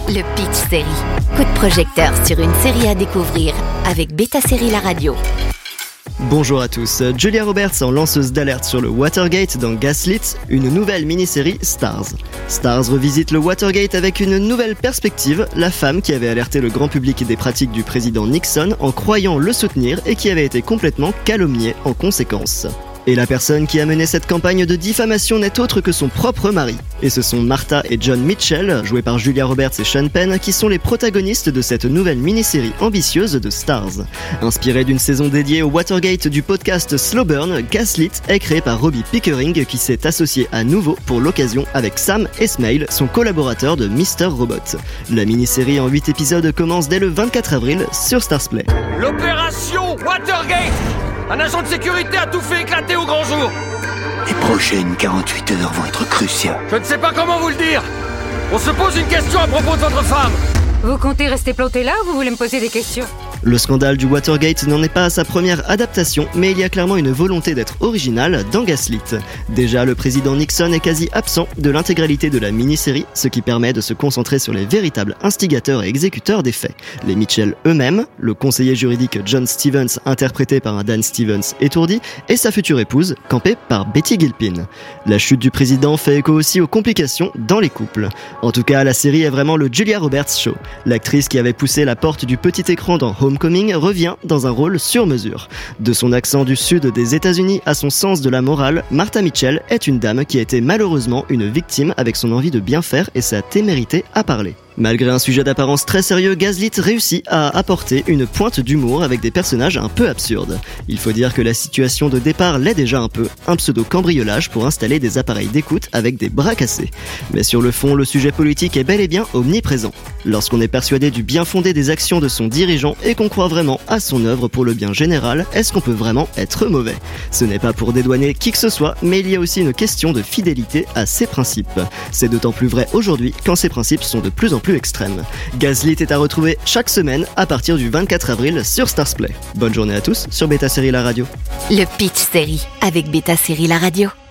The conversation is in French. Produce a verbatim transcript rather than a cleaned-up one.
Le Pitch Série. Coup de projecteur sur une série à découvrir avec Beta Série La Radio. Bonjour à tous, Julia Roberts en lanceuse d'alerte sur le Watergate dans Gaslit, une nouvelle mini-série Stars. Stars revisite le Watergate avec une nouvelle perspective, la femme qui avait alerté le grand public des pratiques du président Nixon en croyant le soutenir et qui avait été complètement calomniée en conséquence. Et la personne qui a mené cette campagne de diffamation n'est autre que son propre mari. Et ce sont Martha et John Mitchell, joués par Julia Roberts et Sean Penn, qui sont les protagonistes de cette nouvelle mini-série ambitieuse de Stars. Inspirée d'une saison dédiée au Watergate du podcast Slow Burn, Gaslit est créé par Robbie Pickering, qui s'est associé à nouveau pour l'occasion avec Sam Esmail, son collaborateur de mister Robot. La mini-série en huit épisodes commence dès le vingt-quatre avril sur Starzplay. L'opération Watergate! Un agent de sécurité a tout fait éclater au grand jour. Les prochaines quarante-huit heures vont être cruciales. Je ne sais pas comment vous le dire. On se pose une question à propos de votre femme. Vous comptez rester planté là ou vous voulez me poser des questions ? Le scandale du Watergate n'en est pas à sa première adaptation, mais il y a clairement une volonté d'être original dans Gaslit. Déjà, le président Nixon est quasi absent de l'intégralité de la mini-série, ce qui permet de se concentrer sur les véritables instigateurs et exécuteurs des faits. Les Mitchell eux-mêmes, le conseiller juridique John Stevens interprété par un Dan Stevens étourdi, et sa future épouse, campée par Betty Gilpin. La chute du président fait écho aussi aux complications dans les couples. En tout cas, la série est vraiment le Julia Roberts Show. L'actrice qui avait poussé la porte du petit écran dans Homecoming revient dans un rôle sur mesure. De son accent du sud des États-Unis à son sens de la morale, Martha Mitchell est une dame qui a été malheureusement une victime avec son envie de bien faire et sa témérité à parler. Malgré un sujet d'apparence très sérieux, Gaslit réussit à apporter une pointe d'humour avec des personnages un peu absurdes. Il faut dire que la situation de départ l'est déjà un peu, un pseudo-cambriolage pour installer des appareils d'écoute avec des bras cassés. Mais sur le fond, le sujet politique est bel et bien omniprésent. Lorsqu'on est persuadé du bien fondé des actions de son dirigeant et qu'on croit vraiment à son œuvre pour le bien général, est-ce qu'on peut vraiment être mauvais ? Ce n'est pas pour dédouaner qui que ce soit, mais il y a aussi une question de fidélité à ses principes. C'est d'autant plus vrai aujourd'hui quand ces principes sont de plus en plus plus extrême. Gaslit est à retrouver chaque semaine à partir du vingt-quatre avril sur Starzplay. Bonne journée à tous sur Beta Série La Radio. Le Pitch Série avec Beta Série La Radio.